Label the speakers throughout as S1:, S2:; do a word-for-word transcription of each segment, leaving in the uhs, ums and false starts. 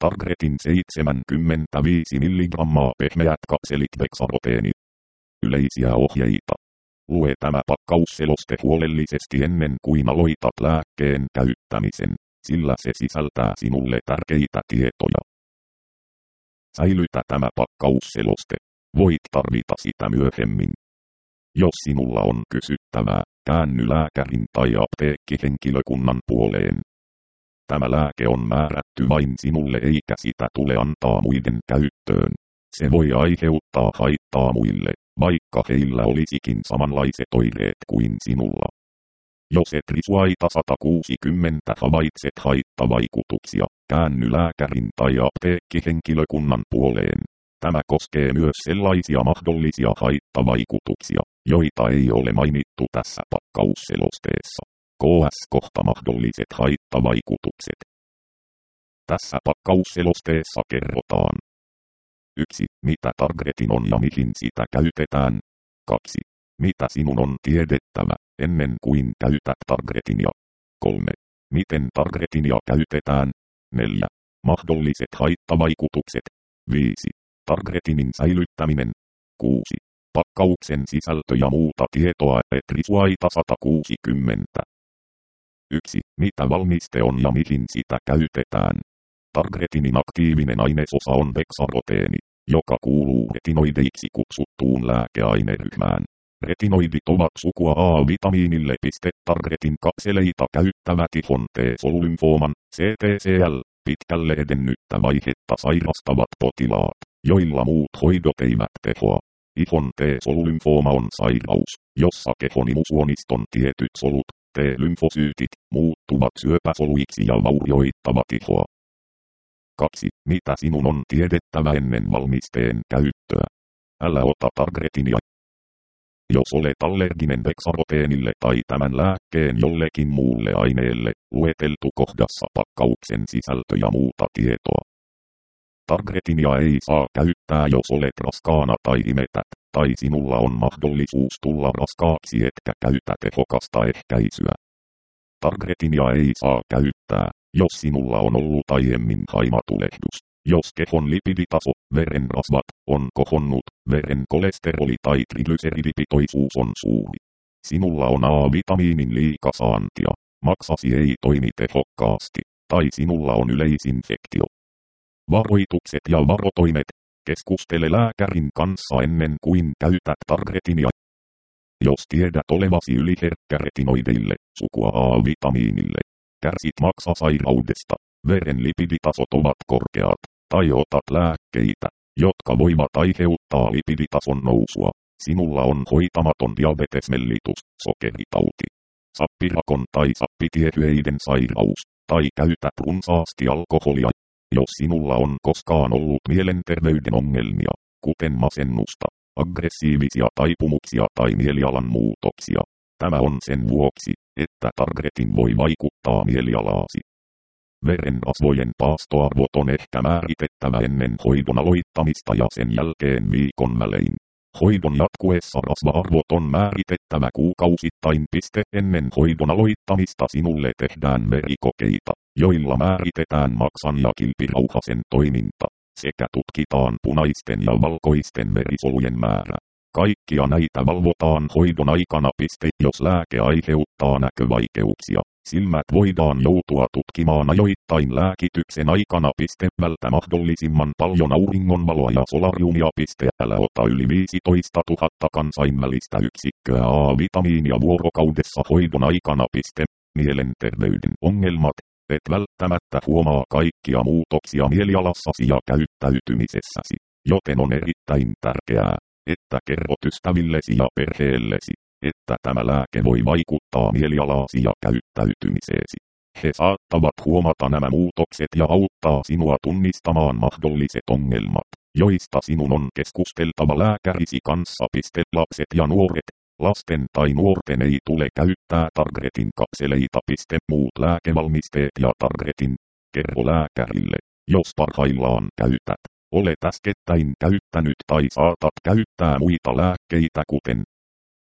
S1: Targetin seitsemänkymmentäviisi milligrammaa pehmeät kapselit Bexaroteeni. Yleisiä ohjeita. Lue tämä pakkausseloste huolellisesti ennen kuin aloitat lääkkeen käyttämisen, sillä se sisältää sinulle tärkeitä tietoja. Säilytä tämä pakkausseloste. Voit tarvita sitä myöhemmin. Jos sinulla on kysyttävää, käänny lääkärin tai apteekkihenkilökunnan puoleen. Tämä lääke on määrätty vain sinulle eikä sitä tule antaa muiden käyttöön. Se voi aiheuttaa haittaa muille, vaikka heillä olisikin samanlaiset oireet kuin sinulla. Jos et risuaita sata kuusikymmentä havaitset haittavaikutuksia, käänny lääkärin tai apteekkihenkilökunnan puoleen. Tämä koskee myös sellaisia mahdollisia haittavaikutuksia, joita ei ole mainittu tässä pakkausselosteessa. K S kohta mahdolliset haittavaikutukset. Tässä pakkausselosteessa kerrotaan. yksi. Mitä Targetin on ja mihin sitä käytetään. kaksi. Mitä sinun on tiedettävä, ennen kuin käytät Targetinia. kolme. Miten Targetinia käytetään. neljä. Mahdolliset haittavaikutukset. viisi. Targetinin säilyttäminen. kuusi. Pakkauksen sisältö ja muuta tietoa Etrisuaita sata kuusikymmentä. yksi. Mitä valmiste on ja mihin sitä käytetään. Targetinin aktiivinen ainesosa on Bexaroteeni, joka kuuluu retinoideiksi kutsuttuun lääkeaineryhmään. Retinoidit ovat sukua A-vitamiinille. Targetin kapseleita käyttävät ihon T-solulymfooman, C T C L, pitkälle edennyttä vaihetta sairastavat potilaat, joilla muut hoidot eivät tehoa. Ihon T-solulymfooma on sairaus, jossa kehon imusuoniston tietyt solut, T-lymfosyytit, muuttuvat syöpäsoluiksi ja vaurioittavat ihoa. kaksi. Mitä sinun on tiedettävä ennen valmisteen käyttöä? Älä ota Targetinia. Jos olet allerginen Bexaroteenille tai tämän lääkkeen jollekin muulle aineelle, lueteltu kohdassa pakkauksen sisältö ja muuta tietoa. Targetinia ei saa käyttää, jos olet raskaana tai imetät, tai sinulla on mahdollisuus tulla raskaaksi etkä käytä tehokasta ehkäisyä. Targetinia ei saa käyttää, jos sinulla on ollut aiemmin haimatulehdus, jos kehon lipiditaso, verenrasvat, on kohonnut, veren kolesteroli tai triglyseridipitoisuus on suuri. Sinulla on A-vitamiinin liikasaantia, maksasi ei toimi tehokkaasti, tai sinulla on yleisinfektio. Varoitukset ja varotoimet. Keskustele lääkärin kanssa ennen kuin käytät Targetinia. Jos tiedät olevasi yliherkkä retinoideille, sukua A-vitamiinille, kärsit maksasairaudesta, veren lipiditasot ovat korkeat, tai otat lääkkeitä, jotka voivat aiheuttaa lipiditason nousua, sinulla on hoitamaton diabetesmellitus, sokeritauti, sappirakon tai sappitiehyeiden sairaus, tai käytät runsaasti alkoholia. Jos sinulla on koskaan ollut mielenterveyden ongelmia, kuten masennusta, aggressiivisia taipumuksia tai mielialan muutoksia, tämä on sen vuoksi, että Targetin voi vaikuttaa mielialaasi. Verenrasvojen paastoarvot on ehkä määritettävä ennen hoidon aloittamista ja sen jälkeen viikon välein. Hoidon jatkuessa rasva-arvot on määritettävä kuukausittain. Ennen hoidon aloittamista sinulle tehdään verikokeita, joilla määritetään maksan ja kilpirauhasen toiminta, sekä tutkitaan punaisten ja valkoisten verisolujen määrä. Kaikkia näitä valvotaan hoidon aikana. Jos lääke aiheuttaa näkövaikeuksia, silmät voidaan joutua tutkimaan ajoittain lääkityksen aikana. Vältä mahdollisimman paljon auringonvaloa ja solariumia. Älä ota yli viisitoistatuhatta kansainvälistä yksikköä A-vitamiinia vuorokaudessa hoidon aikana. Mielenterveyden ongelmat. Et välttämättä huomaa kaikkia muutoksia mielialassasi ja käyttäytymisessäsi, joten on erittäin tärkeää, että kerrot ystävillesi ja perheellesi, että tämä lääke voi vaikuttaa mielialaasi ja käyttäytymiseesi. He saattavat huomata nämä muutokset ja auttaa sinua tunnistamaan mahdolliset ongelmat, joista sinun on keskusteltava lääkärisi kanssa. Lapset ja nuoret. Lasten tai nuorten ei tule käyttää Targetin kapseleita. Muut lääkevalmisteet ja Targetin. Kerro lääkärille, jos parhaillaan käytät. Olet äskettäin käyttänyt tai saatat käyttää muita lääkkeitä kuten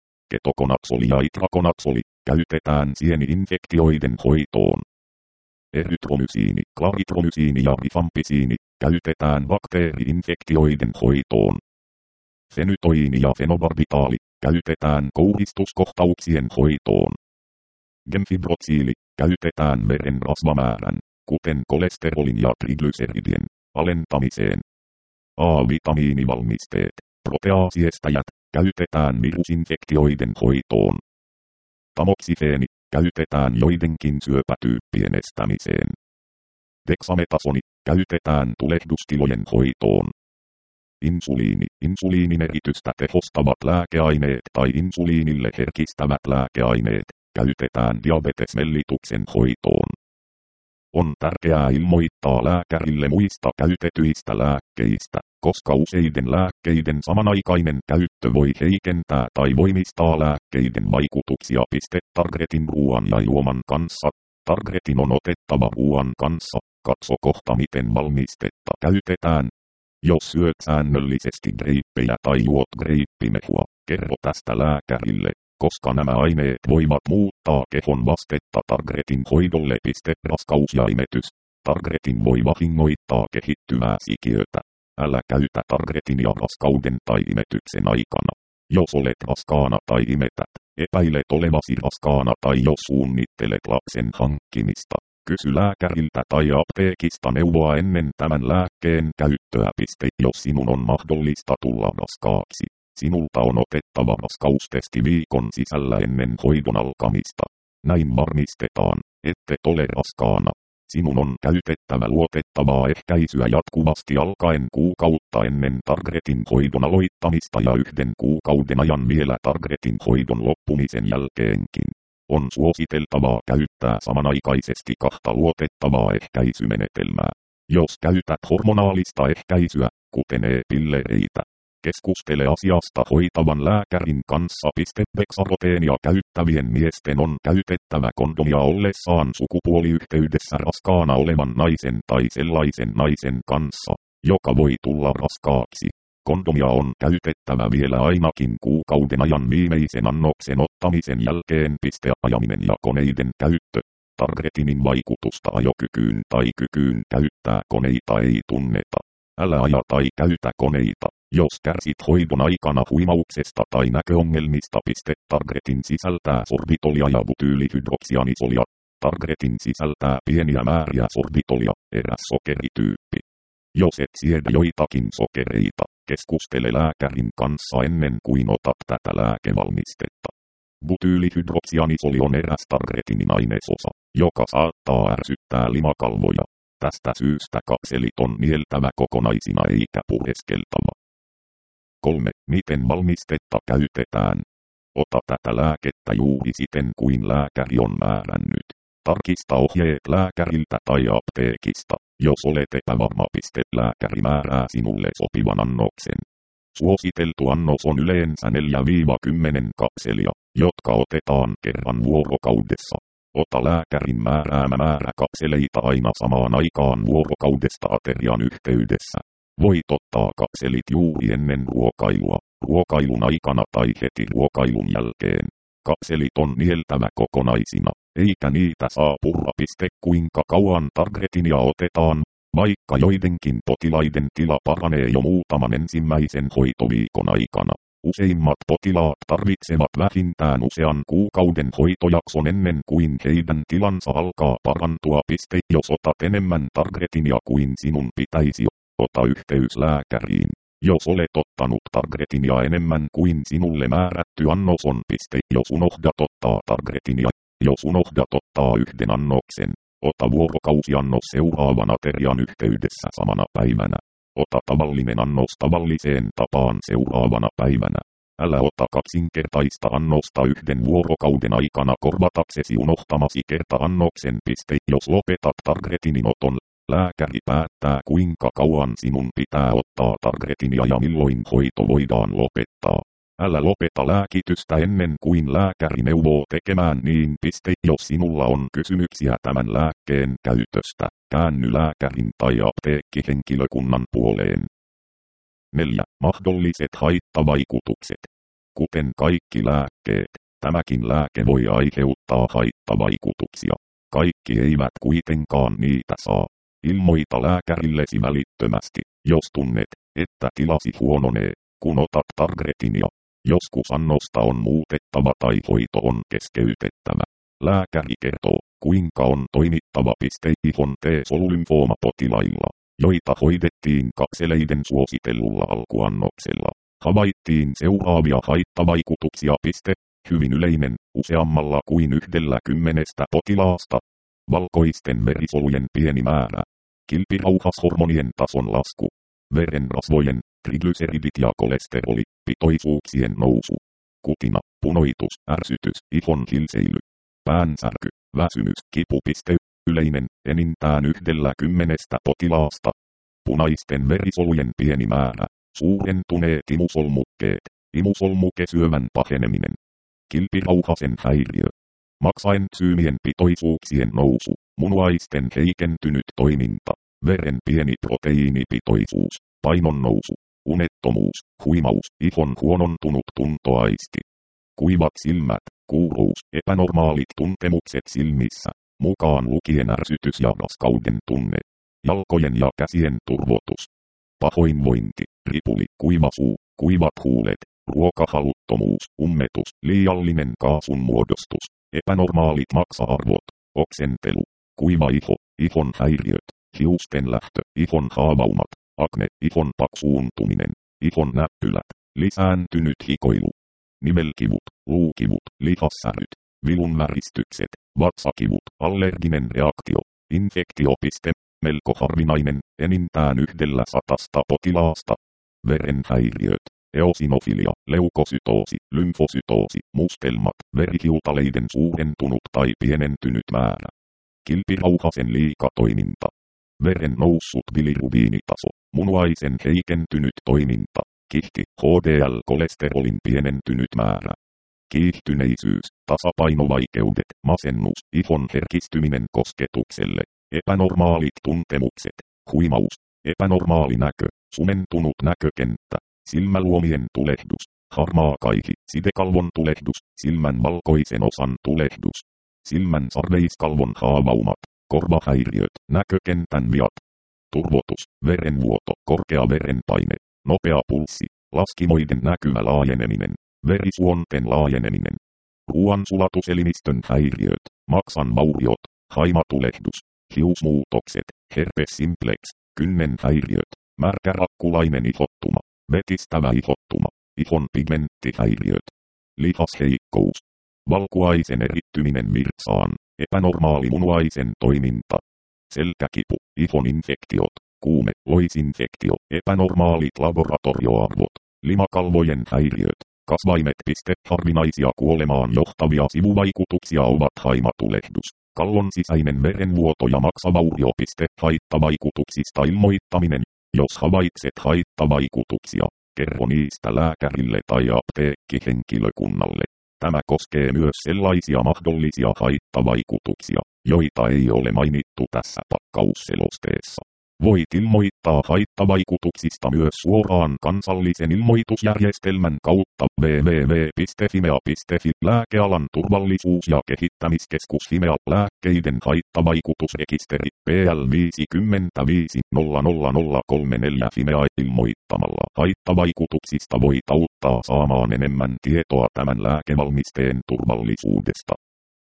S1: ketokonaksoli ja itrakonaksoli, käytetään sieni-infektioiden hoitoon. erytromysiini, klaritromysiini ja rifampisiini, käytetään bakteeri-infektioiden hoitoon. Fenytoiini ja fenobarbitaali, käytetään kouhistuskohtauksien hoitoon. Gemfibrotsiili, käytetään veren rasvamäärän, kuten kolesterolin ja triglyceridien, alentamiseen. A-vitamiinivalmisteet, proteaasiestäjät, käytetään virusinfektioiden hoitoon. Tamoksifeeni, käytetään joidenkin syöpätyyppien estämiseen. Dexametasoni, käytetään tulehdustilojen hoitoon. Insuliini, insuliinin eritystä tehostavat lääkeaineet tai insuliinille herkistävät lääkeaineet, käytetään diabetesmellituksen hoitoon. On tärkeää ilmoittaa lääkärille muista käytetyistä lääkkeistä, koska useiden lääkkeiden samanaikainen käyttö voi heikentää tai voimistaa lääkkeiden vaikutuksia. Targetin ruoan ja juoman kanssa. Targetin on otettava ruoan kanssa. Katso kohta miten valmistetta käytetään. Jos syöt säännöllisesti greippejä tai juot greippimehua, kerro tästä lääkärille, koska nämä aineet voivat muuttaa kehon vastetta Targetin hoidolle. Raskaus ja imetys. Targetin voi vahingoittaa kehittyvää sikiötä. Älä käytä Targetinia raskauden tai imetyksen aikana. Jos olet raskaana tai imetät, epäilet olevasi raskaana tai jos suunnittelet lapsen hankkimista, kysy lääkäriltä tai apteekista neuvoa ennen tämän lääkkeen käyttöä. Jos sinun on mahdollista tulla raskaaksi, sinulta on otettava raskaustesti viikon sisällä ennen hoidon alkamista. Näin varmistetaan, ettet ole raskaana. Sinun on käytettävä luotettavaa ehkäisyä jatkuvasti alkaen kuukautta ennen Targetin hoidon aloittamista ja yhden kuukauden ajan vielä Targetin hoidon loppumisen jälkeenkin. On suositeltavaa käyttää samanaikaisesti kahta luotettavaa ehkäisymenetelmää. Jos käytät hormonaalista ehkäisyä, kuten e-pillereitä, keskustele asiasta hoitavan lääkärin kanssa. Bexaroteenia käyttävien miesten on käytettävä kondomia ollessaan sukupuoliyhteydessä raskaana olevan naisen tai sellaisen naisen kanssa, joka voi tulla raskaaksi. Kondomia on käytettävä vielä ainakin kuukauden ajan viimeisen annoksen ottamisen jälkeen. Ajaminen ja koneiden käyttö. Targetinin vaikutusta ajokykyyn tai kykyyn käyttää koneita ei tunneta. Älä aja tai käytä koneita, jos kärsit hoidon aikana huimauksesta tai näköongelmista. Targetin sisältää sorbitolia ja butyylyhydroksianisolia. Targetin sisältää pieniä määriä sorbitolia, eräs sokerityyppi. Jos et siedä joitakin sokereita, keskustele lääkärin kanssa ennen kuin otat tätä lääkevalmistetta. Butyylyhydroksianisoli on eräs Targetinin ainesosa, joka saattaa ärsyttää limakalvoja. Tästä syystä kapselit on nieltävä kokonaisina eikä pureskeltava. kolme. Miten valmistetta käytetään? Ota tätä lääkettä juuri siten kuin lääkäri on määrännyt. Tarkista ohjeet lääkäriltä tai apteekista, jos olet epävarma. Lääkäri määrää sinulle sopivan annoksen. Suositeltu annos on yleensä neljä kymmenen kapselia, jotka otetaan kerran vuorokaudessa. Ota lääkärin määräämä määrä kapseleita aina samaan aikaan vuorokaudesta aterian yhteydessä. Voit ottaa kapselit juuri ennen ruokailua, ruokailun aikana tai heti ruokailun jälkeen. Kapselit on nieltävä kokonaisina, eikä niitä saa purra. Kuinka kauan Targetinia otetaan, vaikka joidenkin potilaiden tila paranee jo muutaman ensimmäisen hoitoviikon aikana. Useimmat potilaat tarvitsevat vähintään usean kuukauden hoitojakson ennen kuin heidän tilansa alkaa parantua. Jos otat enemmän Targetinia kuin sinun pitäisi, ota yhteys lääkäriin. Jos olet ottanut Targetinia enemmän kuin sinulle määrätty annos on. Jos unohdat ottaa Targetinia, jos unohdat ottaa yhden annoksen, ota vuorokausiannos seuraavan aterian yhteydessä samana päivänä. Ota tavallinen annos tavalliseen tapaan seuraavana päivänä. Älä ota kaksinkertaista annosta yhden vuorokauden aikana korvataksesi unohtamasi kerta-annoksen. Jos lopetat Targetinin oton, lääkäri päättää kuinka kauan sinun pitää ottaa Targetinia ja milloin hoito voidaan lopettaa. Älä lopeta lääkitystä ennen kuin lääkäri neuvoo tekemään niin. Jos sinulla on kysymyksiä tämän lääkkeen käytöstä, käänny lääkärin tai apteekkihenkilökunnan puoleen. neljä. Mahdolliset haittavaikutukset. Kuten kaikki lääkkeet, tämäkin lääke voi aiheuttaa haittavaikutuksia. Kaikki eivät kuitenkaan niitä saa. Ilmoita lääkärillesi välittömästi, jos tunnet, että tilasi huononee, kun otat Targretin ja joskus annosta on muutettava tai hoito on keskeytettävä. Lääkäri kertoo, kuinka on toimittava. Ihon T-solulymfooma-potilailla, joita hoidettiin kakseleiden suositellulla alkuannoksella. Havaittiin seuraavia haittavaikutuksia. Hyvin yleinen, useammalla kuin yhdellä kymmenestä potilaasta. Valkoisten verisolujen pieni määrä. Kilpirauhashormonien tason lasku. Verenrasvojen, triglyceridit ja kolesterolipitoisuuksien nousu. Kutina, punoitus, ärsytys, ihon hilseily. Päänsärky, väsymys, kipu. Yleinen, enintään yhdellä kymmenestä potilaasta. Punaisten verisolujen pieni määrä. Suurentuneet imusolmukkeet. Imusolmukesyövän paheneminen. Kilpirauhasen häiriö. Maksaentsyymien pitoisuuksien nousu. Munuaisten heikentynyt toiminta. Veren pieni proteiinipitoisuus. Painon nousu. Unettomuus. Huimaus. Ihon huonontunut tuntoaisti. Kuivat silmät. Kuuruus. Epänormaalit tuntemukset silmissä. Mukaan lukien ärsytys ja raskauden tunne. Jalkojen ja käsien turvotus. Pahoinvointi. Ripuli. Kuiva suu. Kuivat huulet. Ruokahaluttomuus. Ummetus. Liiallinen kaasun muodostus. Epänormaalit maksa-arvot. Oksentelu. Kuiva iho. Ihon häiriöt. Hiusten lähtö. Ihon haavaumat. Akne. Ihon paksuuntuminen. Ihon näppylät. Lisääntynyt hikoilu. Nivelkivut. Luukivut. Lihassäryt. Vilunväristykset. Vatsakivut. Allerginen reaktio. Infektio. Melko harvinainen, enintään yhdellä satasta potilaasta. Verenhäiriöt. Eosinofilia, leukosytoosi, lymfosytoosi, mustelmat, verihiutaleiden suurentunut tai pienentynyt määrä. Kilpirauhasen liikatoiminta. Veren noussut bilirubiinitaso, munuaisen heikentynyt toiminta, kihti, H D L-kolesterolin pienentynyt määrä. Kiihtyneisyys, tasapainovaikeudet, masennus, ihon herkistyminen kosketukselle, epänormaalit tuntemukset, huimaus, epänormaali näkö, sumentunut näkökenttä, silmäluomien tulehdus, harmaa kaihi, sidekalvon tulehdus, silmän valkoisen osan tulehdus, silmän sarveiskalvon haavaumat, korvahäiriöt, näkökentän viat, turvotus, verenvuoto, korkea verenpaine, nopea pulssi, laskimoiden näkymä laajeneminen, verisuonten laajeneminen, ruoansulatuselimistön häiriöt, maksan vauriot, haimatulehdus, hiusmuutokset, herpes simplex, kynnen häiriöt, märkärakkulainen ihottuma, vetistävä ihottuma, ihon pigmenttihäiriöt, lihasheikkous, valkuaisen erittyminen virtsaan, epänormaali munuaisen toiminta, selkäkipu, ihon infektiot, kuume, loisinfektio, epänormaalit laboratorioarvot, limakalvojen häiriöt, kasvaimet. Harvinaisia kuolemaan johtavia sivuvaikutuksia ovat haimatulehdus, kallon sisäinen verenvuoto ja maksavaurio. Haittavaikutuksista ilmoittaminen. Jos havaitset haittavaikutuksia, kerro niistä lääkärille tai apteekkihenkilökunnalle. Tämä koskee myös sellaisia mahdollisia haittavaikutuksia, joita ei ole mainittu tässä pakkausselosteessa. Voit ilmoittaa haittavaikutuksista myös suoraan kansallisen ilmoitusjärjestelmän kautta double-u double-u double-u piste fimea piste fi. Lääkealan turvallisuus- ja kehittämiskeskus Fimea. Lääkkeiden haittavaikutusrekisteri P L viisikymmentäviisi nolla nolla nolla kolmekymmentäneljä. Fimea. Ilmoittamalla haittavaikutuksista voit auttaa saamaan enemmän tietoa tämän lääkevalmisteen turvallisuudesta.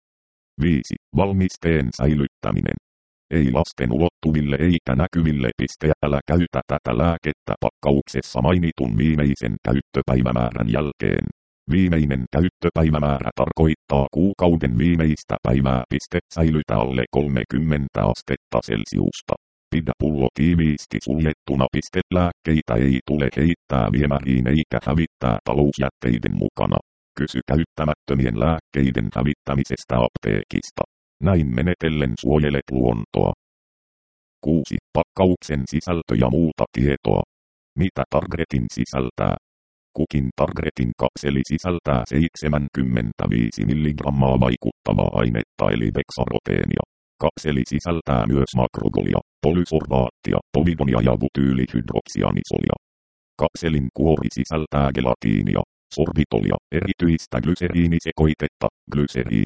S1: viisi. Valmisteen säilyttäminen. Ei lasten ulottuville eikä näkyville. Älä käytä tätä lääkettä pakkauksessa mainitun viimeisen käyttöpäivämäärän jälkeen. Viimeinen käyttöpäivämäärä tarkoittaa kuukauden viimeistä päivää. Säilytä alle kolmekymmentä astetta Celsiusta. Pidä pullo tiiviisti suljettuna. Lääkkeitä ei tule heittää viemäriin eikä hävittää talousjätteiden mukana. Kysy käyttämättömien lääkkeiden hävittämisestä apteekista. Näin menetellen suojelet luontoa. kuusi. Pakkauksen sisältö ja muuta tietoa. Mitä Targretin sisältää? Kukin Targretin kapseli sisältää seitsemänkymmentäviisi milligrammaa vaikuttavaa ainetta eli bexaroteenia. Kapseli sisältää myös makrogolia, polysorbaattia, povidonia ja butyylihydroksianisolia. Kapselin kuori sisältää gelatiinia, sorbitolia, erityistä glyseriinisekoitetta, glyseriini,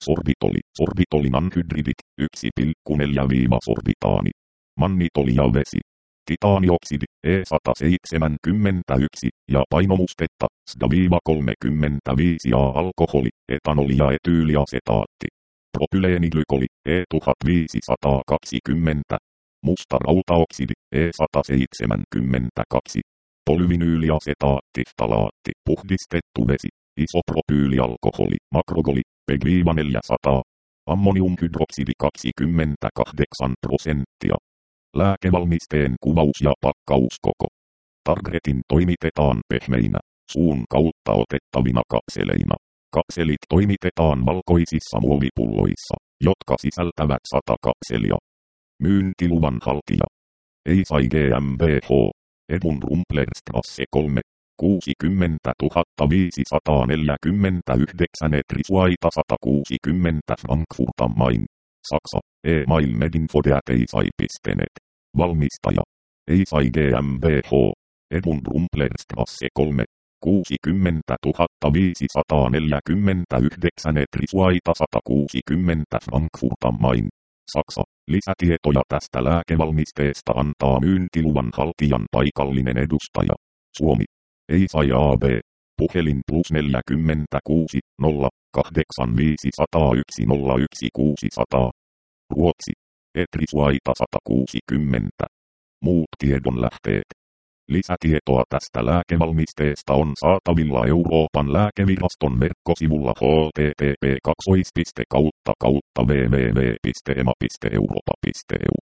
S1: Sorbitoli, sorbitolin anhydridit, yksi pilkku neljä sorbitaani. Mannitoli ja vesi. Titaanioksidi, E sata seitsemänkymmentäyksi, ja painomustetta, S D A kolmekymmentäviisi ja alkoholi, etanoli ja etyyliasetaatti. Propyleenilykoli, E tuhat viisisataakaksikymmentä. Musta rautaoksidi, E sata seitsemänkymmentäkaksi. Polyvinyyliasetaatti, ftalaatti, puhdistettu vesi, isopropyylialkoholi, makrogoli, P E G neljäsataa. Ammoniumhydroksidi kaksikymmentäkahdeksan prosenttia. Lääkevalmisteen kuvaus ja pakkauskoko. Targetin toimitetaan pehmeinä, suun kautta otettavina kapseleina. Kapselit toimitetaan valkoisissa muovipulloissa, jotka sisältävät sata kapselia. Myyntiluvan haltija. Eisai GmbH. Edun Rumplerstrasse kolme. kuusikymmentätuhatta viisisataaneljäkymmentäyhdeksän Etrisuaita sata kuusikymmentä Frankfurt am Main. Saksa. E-mail medinfo@eisai piste net. Valmistaja. Eisai GmbH. Edun Rumplerstrasse kolme. kuusikymmentätuhatta viisisataaneljäkymmentäyhdeksän Etrisuaita sata kuusikymmentä Frankfurt am Main. Saksa. Lisätietoja tästä lääkevalmisteesta antaa myyntiluvan haltijan paikallinen edustaja. Suomi. Eisai A B. Puhelin plus neljäkymmentäkuusi nolla kahdeksan viisi nolla yksi nolla yksi kuusi nolla nolla. Ruotsi. Etrisuaita sata kuusikymmentä. Muut tiedonlähteet. Lisätietoa tästä lääkevalmisteesta on saatavilla Euroopan lääkeviraston verkkosivulla h t t p kaksi piste kautta kautta w w w piste e m a piste europa piste e u.